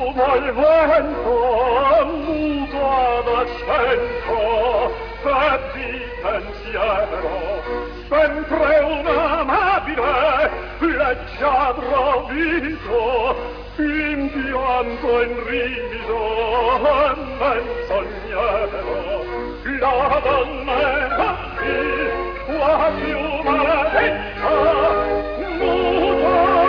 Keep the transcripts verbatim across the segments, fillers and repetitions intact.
piuma il vento, muto ad accento, e di pensiero, sempre un amabile, leggiadro viso, in pianto in riso, e menzognero, la donna era qui, la piuma vecchia, muto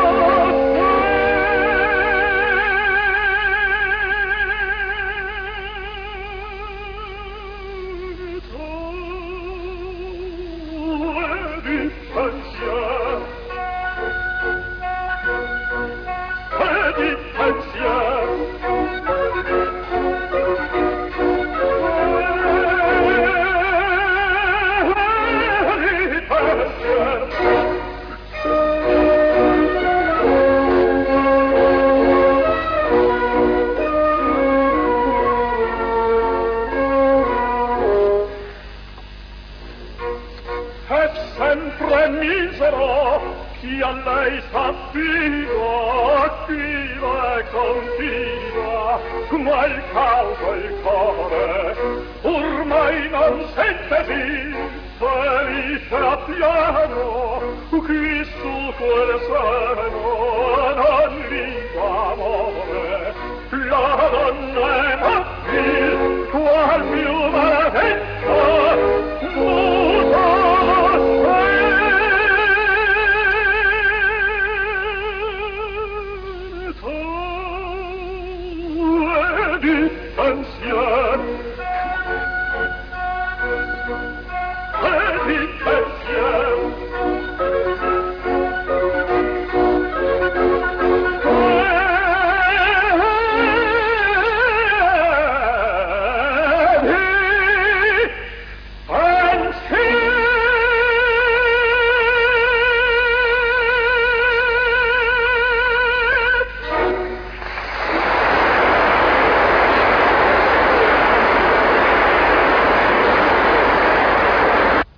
chi a lei s'affida, attiva e continua, ma il cauto il cuore ormai non sente più, felice a piano, chi su quel seno non viva amore, la donna è qui, qual piuma vecchia, muta pensiero